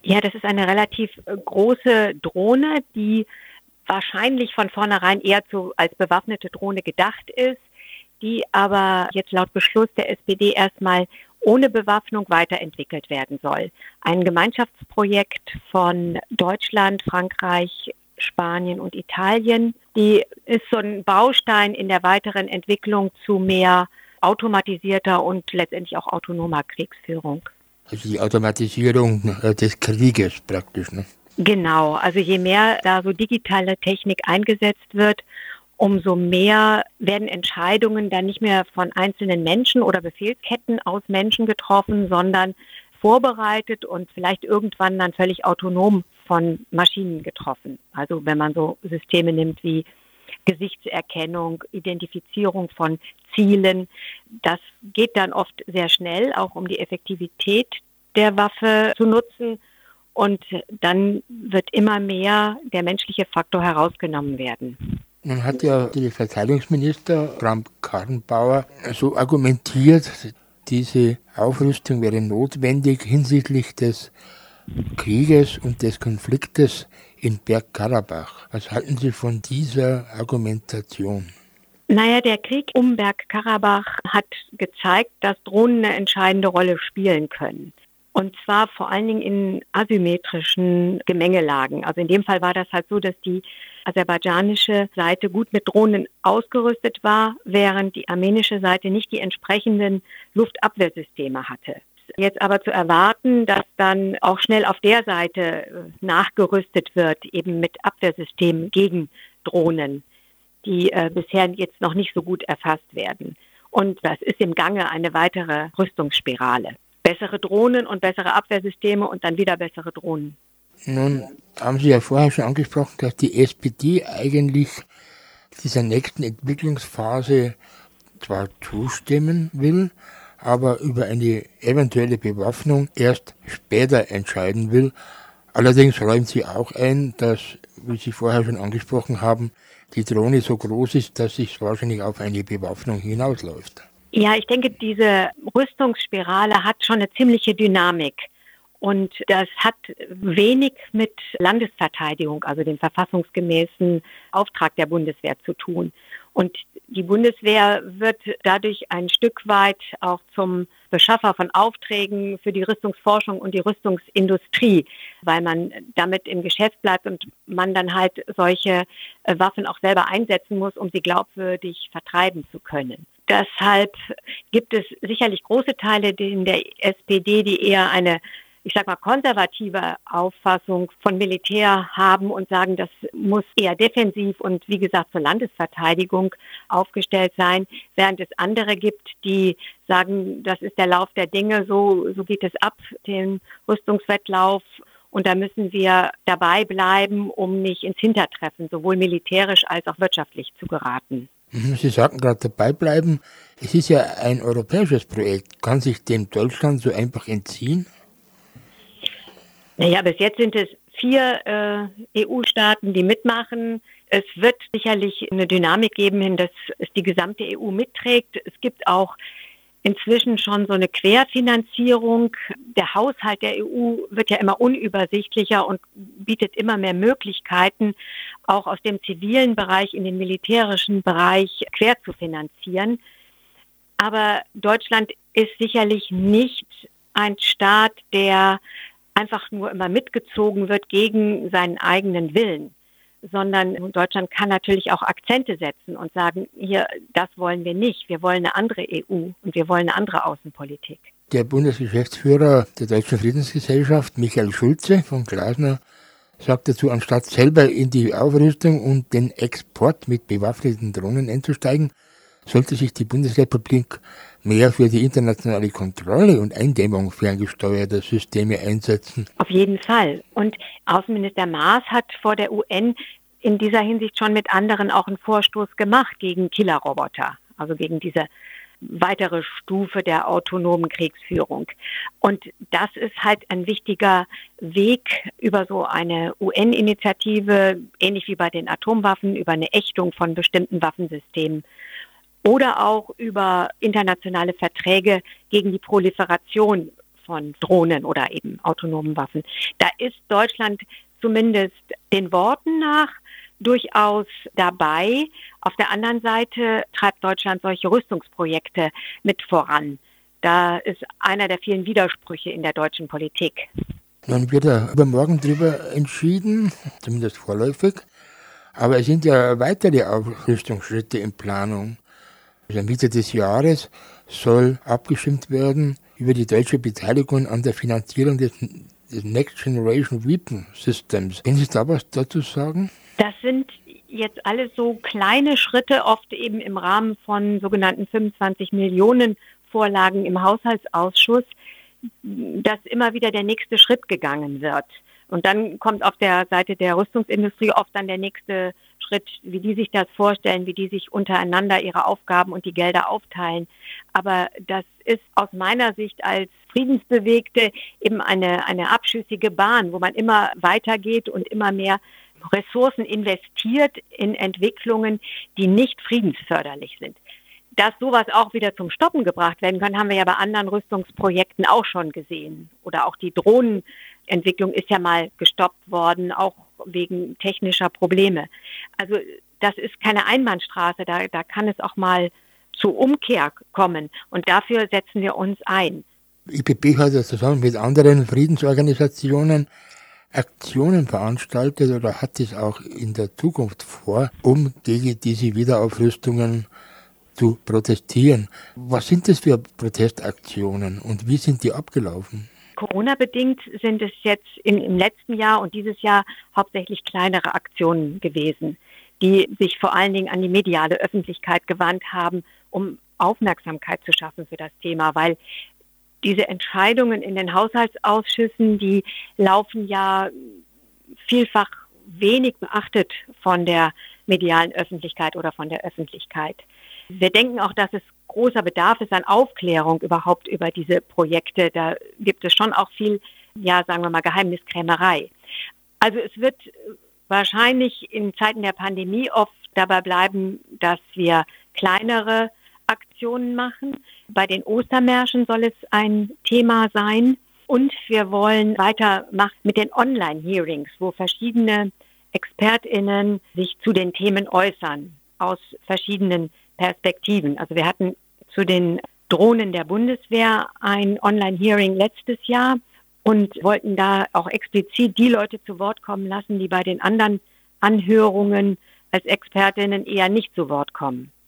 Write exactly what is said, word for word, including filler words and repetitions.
Ja, das ist eine relativ äh, große Drohne, die wahrscheinlich von vornherein eher zu, als bewaffnete Drohne gedacht ist, die aber jetzt laut Beschluss der S P D erstmal ohne Bewaffnung weiterentwickelt werden soll. Ein Gemeinschaftsprojekt von Deutschland, Frankreich, Spanien und Italien. Die ist so ein Baustein in der weiteren Entwicklung zu mehr automatisierter und letztendlich auch autonomer Kriegsführung. Also die Automatisierung des Krieges praktisch, ne? Genau, also je mehr da so digitale Technik eingesetzt wird, umso mehr werden Entscheidungen dann nicht mehr von einzelnen Menschen oder Befehlsketten aus Menschen getroffen, sondern vorbereitet und vielleicht irgendwann dann völlig autonom von Maschinen getroffen. Also wenn man so Systeme nimmt wie Gesichtserkennung, Identifizierung von Zielen, das geht dann oft sehr schnell, auch um die Effektivität der Waffe zu nutzen. Und dann wird immer mehr der menschliche Faktor herausgenommen werden. Nun hat ja der Verteidigungsminister Kramp-Karrenbauer so argumentiert, diese Aufrüstung wäre notwendig hinsichtlich des Krieges und des Konfliktes in Bergkarabach. Was halten Sie von dieser Argumentation? Naja, der Krieg um Bergkarabach hat gezeigt, dass Drohnen eine entscheidende Rolle spielen können. Und zwar vor allen Dingen in asymmetrischen Gemengelagen. Also in dem Fall war das halt so, dass die aserbaidschanische Seite gut mit Drohnen ausgerüstet war, während die armenische Seite nicht die entsprechenden Luftabwehrsysteme hatte. Jetzt aber zu erwarten, dass dann auch schnell auf der Seite nachgerüstet wird, eben mit Abwehrsystemen gegen Drohnen, die äh, bisher jetzt noch nicht so gut erfasst werden. Und das ist im Gange eine weitere Rüstungsspirale. Bessere Drohnen und bessere Abwehrsysteme und dann wieder bessere Drohnen. Nun haben Sie ja vorher schon angesprochen, dass die S P D eigentlich dieser nächsten Entwicklungsphase zwar zustimmen will, aber über eine eventuelle Bewaffnung erst später entscheiden will. Allerdings räumt sie auch ein, dass, wie Sie vorher schon angesprochen haben, die Drohne so groß ist, dass es wahrscheinlich auf eine Bewaffnung hinausläuft. Ja, ich denke, diese Rüstungsspirale hat schon eine ziemliche Dynamik. Und das hat wenig mit Landesverteidigung, also dem verfassungsgemäßen Auftrag der Bundeswehr zu tun. Und die Bundeswehr wird dadurch ein Stück weit auch zum Beschaffer von Aufträgen für die Rüstungsforschung und die Rüstungsindustrie, weil man damit im Geschäft bleibt und man dann halt solche Waffen auch selber einsetzen muss, um sie glaubwürdig vertreiben zu können. Deshalb gibt es sicherlich große Teile in der S P D, die eher eine, ich sag mal, konservative Auffassung von Militär haben und sagen, das muss eher defensiv und wie gesagt zur Landesverteidigung aufgestellt sein, während es andere gibt, die sagen, das ist der Lauf der Dinge, so, so geht es ab, den Rüstungswettlauf. Und da müssen wir dabei bleiben, um nicht ins Hintertreffen, sowohl militärisch als auch wirtschaftlich zu geraten. Sie sagten gerade dabei bleiben. Es ist ja ein europäisches Projekt. Kann sich dem Deutschland so einfach entziehen? Naja, bis jetzt sind es vier äh, E U-Staaten, die mitmachen. Es wird sicherlich eine Dynamik geben, hin, dass es die gesamte E U mitträgt. Es gibt auch inzwischen schon so eine Querfinanzierung. Der Haushalt der E U wird ja immer unübersichtlicher und bietet immer mehr Möglichkeiten, auch aus dem zivilen Bereich in den militärischen Bereich quer zu finanzieren. Aber Deutschland ist sicherlich nicht ein Staat, der einfach nur immer mitgezogen wird gegen seinen eigenen Willen, sondern Deutschland kann natürlich auch Akzente setzen und sagen, hier, das wollen wir nicht, wir wollen eine andere E U und wir wollen eine andere Außenpolitik. Der Bundesgeschäftsführer der Deutschen Friedensgesellschaft, Michael Schulze von Glasner, sagt dazu, anstatt selber in die Aufrüstung und den Export mit bewaffneten Drohnen einzusteigen, sollte sich die Bundesrepublik mehr für die internationale Kontrolle und Eindämmung ferngesteuerter Systeme einsetzen. Auf jeden Fall. Und Außenminister Maas hat vor der U N in dieser Hinsicht schon mit anderen auch einen Vorstoß gemacht gegen Killerroboter, also gegen diese weitere Stufe der autonomen Kriegsführung. Und das ist halt ein wichtiger Weg über so eine U N-Initiative, ähnlich wie bei den Atomwaffen, über eine Ächtung von bestimmten Waffensystemen. Oder auch über internationale Verträge gegen die Proliferation von Drohnen oder eben autonomen Waffen. Da ist Deutschland zumindest den Worten nach durchaus dabei. Auf der anderen Seite treibt Deutschland solche Rüstungsprojekte mit voran. Da ist einer der vielen Widersprüche in der deutschen Politik. Nun wird ja übermorgen darüber entschieden, zumindest vorläufig. Aber es sind ja weitere Aufrüstungsschritte in Planung. Also Mitte des Jahres soll abgestimmt werden über die deutsche Beteiligung an der Finanzierung des, des Next Generation Weapon Systems. Können Sie da was dazu sagen? Das sind jetzt alles so kleine Schritte, oft eben im Rahmen von sogenannten fünfundzwanzig Millionen Vorlagen im Haushaltsausschuss, dass immer wieder der nächste Schritt gegangen wird. Und dann kommt auf der Seite der Rüstungsindustrie oft dann der nächste Schritt, wie die sich das vorstellen, wie die sich untereinander ihre Aufgaben und die Gelder aufteilen. Aber das ist aus meiner Sicht als Friedensbewegte eben eine, eine abschüssige Bahn, wo man immer weitergeht und immer mehr Ressourcen investiert in Entwicklungen, die nicht friedensförderlich sind. Dass sowas auch wieder zum Stoppen gebracht werden kann, haben wir ja bei anderen Rüstungsprojekten auch schon gesehen. Oder auch die Drohnenentwicklung ist ja mal gestoppt worden, auch wegen technischer Probleme. Also das ist keine Einbahnstraße, da, da kann es auch mal zu Umkehr kommen. Und dafür setzen wir uns ein. I P B hat ja zusammen mit anderen Friedensorganisationen Aktionen veranstaltet oder hat es auch in der Zukunft vor, um gegen diese Wiederaufrüstungen zu protestieren. Was sind das für Protestaktionen und wie sind die abgelaufen? Corona-bedingt sind es jetzt im, im letzten Jahr und dieses Jahr hauptsächlich kleinere Aktionen gewesen, die sich vor allen Dingen an die mediale Öffentlichkeit gewandt haben, um Aufmerksamkeit zu schaffen für das Thema, weil diese Entscheidungen in den Haushaltsausschüssen, die laufen ja vielfach wenig beachtet von der medialen Öffentlichkeit oder von der Öffentlichkeit. Wir denken auch, dass es großer Bedarf ist an Aufklärung überhaupt über diese Projekte. Da gibt es schon auch viel, ja, sagen wir mal, Geheimniskrämerei. Also es wird wahrscheinlich in Zeiten der Pandemie oft dabei bleiben, dass wir kleinere Aktionen machen. Bei den Ostermärschen soll es ein Thema sein. Und wir wollen weitermachen mit den Online-Hearings, wo verschiedene ExpertInnen sich zu den Themen äußern, aus verschiedenen Perspektiven. Also wir hatten zu den Drohnen der Bundeswehr ein Online-Hearing letztes Jahr und wollten da auch explizit die Leute zu Wort kommen lassen, die bei den anderen Anhörungen als Expertinnen eher nicht zu Wort kommen.